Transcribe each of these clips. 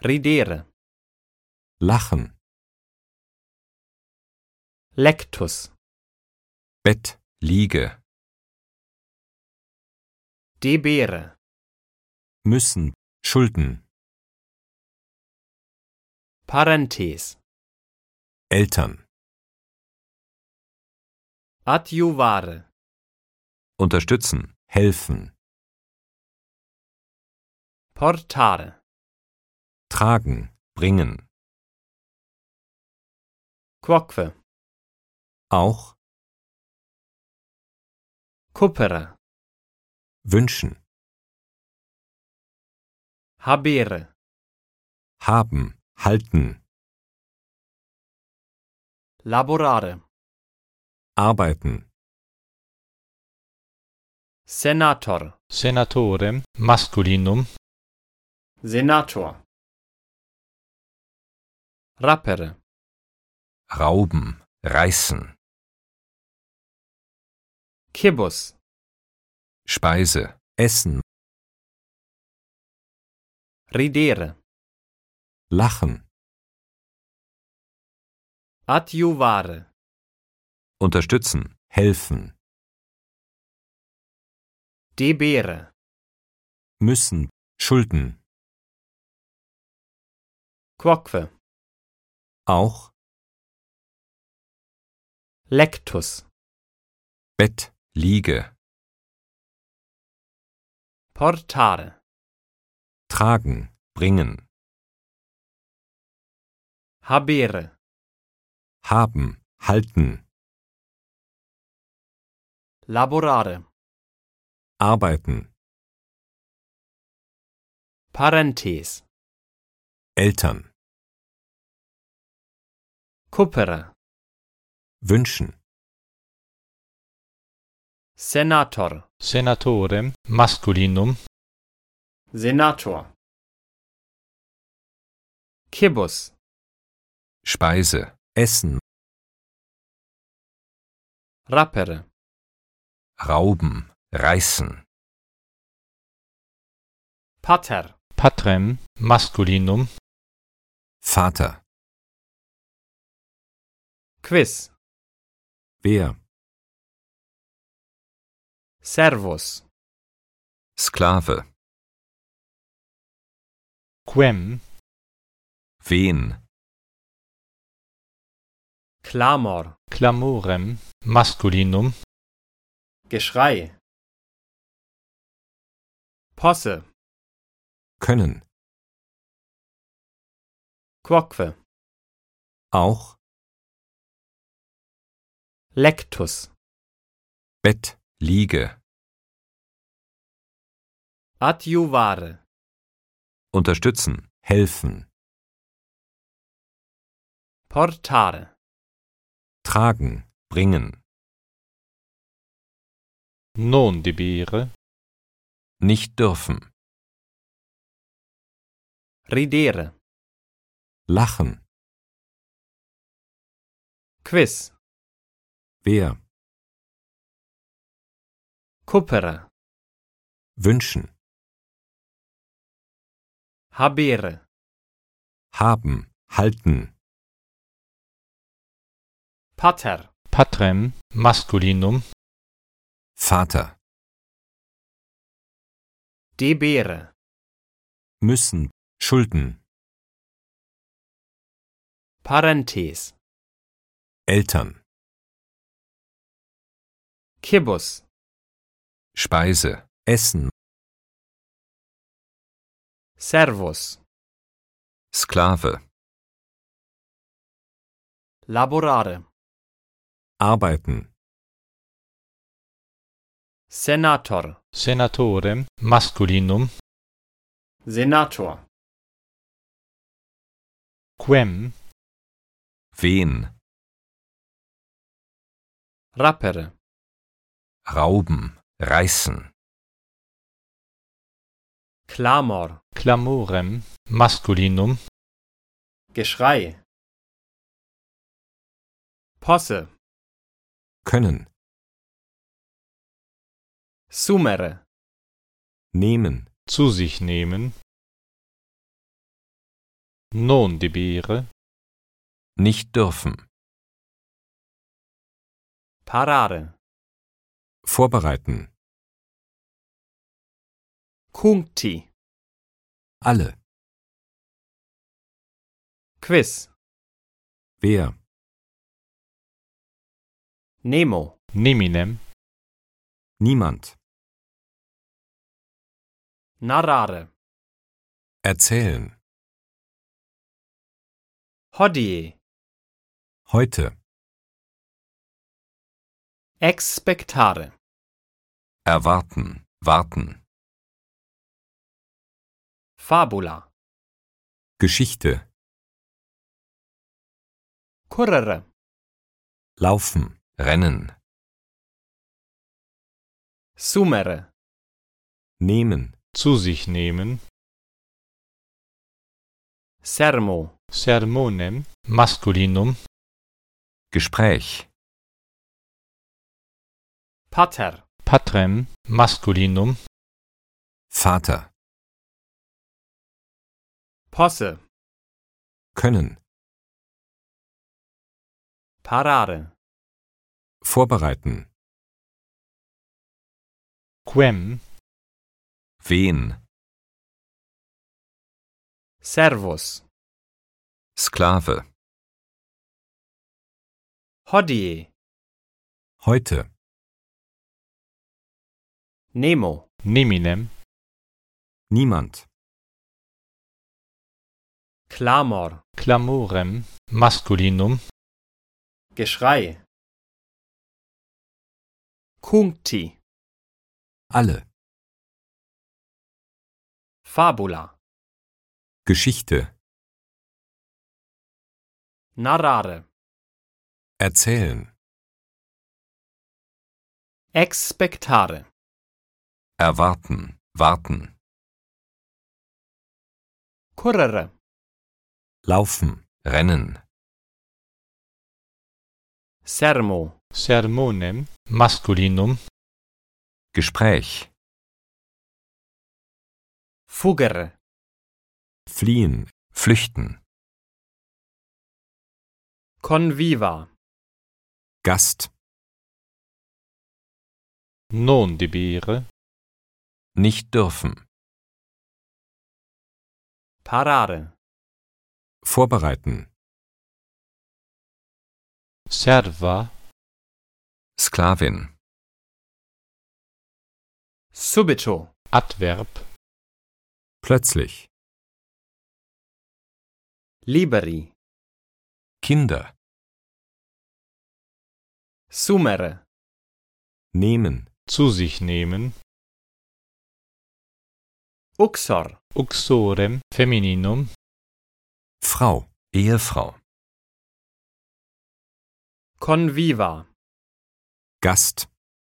ridere, lachen, lectus, Bett, Liege, debere, müssen, Schulden, parentes, Eltern, adjuvare, unterstützen, helfen, portare, tragen, bringen, quoque, auch, cupere, wünschen, habere, haben, halten, laborare, arbeiten, senator, Senatore masculinum, senator, rapere, rauben, reißen, cibus, Speise, essen, ridere, lachen, adjuvare, unterstützen, helfen, debere, müssen, Schulden, quoque, auch, lectus, Bett, Liege, portare, tragen, bringen, habere, haben, halten, laborare, arbeiten, parentes, Eltern, cupere, wünschen, senator, Senatore masculinum, senator, cibus, Speise, essen, rapere, rauben, reißen, pater, patrem masculinum, Vater, quis, wer, servus, Sklave, quem wen, clamor, clamorem masculinum, Geschrei, posse, können, quoque, auch, lectus, Bett, Liege, adjuvare, unterstützen, helfen, portare, tragen, bringen, non debere, nicht dürfen, ridere, lachen, quis, wer, cupere, wünschen, habere, haben, halten, pater, patrem masculinum, Vater, debere, müssen, Schulden, parentes, Eltern, cibus, Speise, essen, servus, Sklave, laborare, arbeiten, senator, Senatore masculinum, senator, quem wen, rapere, rauben, reißen, clamor, clamorem masculinum, Geschrei, posse, können, sumere, nehmen, zu sich nehmen, non debere, nicht dürfen, parare, vorbereiten, cuncti, alle, quis, wer, nemo, neminem, niemand, narrare, erzählen, hodie, heute, expectare, erwarten, warten, fabula, Geschichte, currere, laufen, rennen, sumere, nehmen, zu sich nehmen, sermo, sermonem, maskulinum, Gespräch, pater, patrem, maskulinum, Vater, posse, können, parare, vorbereiten, quem, wen, servus, Sklave, hodie, heute, nemo, neminem, niemand, clamor, clamorem, maskulinum, Geschrei, cuncti, alle, fabula, Geschichte, narrare, erzählen, expectare, erwarten, warten, currere, laufen, rennen, sermo, sermonem, maskulinum, Gespräch, fugere, fliehen, flüchten, conviva, Gast, non debere, nicht dürfen, parare, vorbereiten, serva, Sklavin, subito, adverb, plötzlich, liberi, Kinder, sumere, nehmen, zu sich nehmen, uxor, uxorem, femininum, Frau, Ehefrau, conviva, Gast,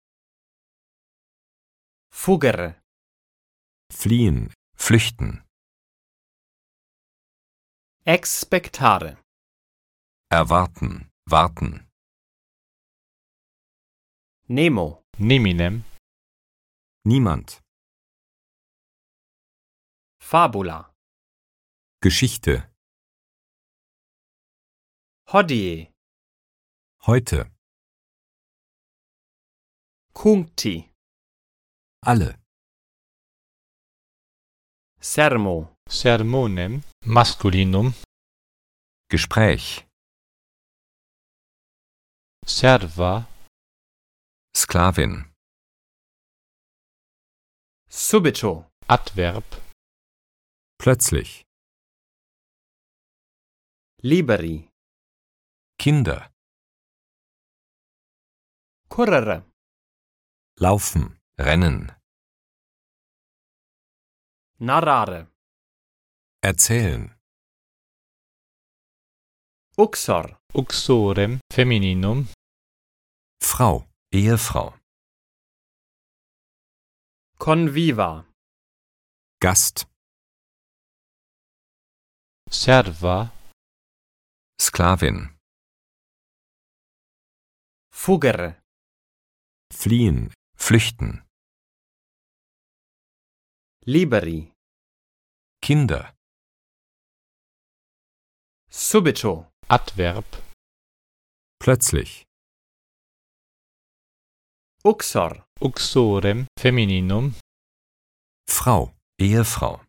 fugere, fliehen, flüchten, expectare, erwarten, warten, nemo, neminem, niemand, fabula, Geschichte, hodie, heute, cuncti, alle, sermo, sermonem, maskulinum, Gespräch, serva, Sklavin, subito, adverb, plötzlich, liberi, Kinder, currere, laufen, rennen, narrare, erzählen, uxor, uxorem, femininum, Frau, Ehefrau, conviva, Gast, serva, Sklavin, fugere, fliehen, flüchten, liberi, Kinder, subito, Adverb. plötzlich, uxor, Uxorem femininum. Frau, Ehefrau.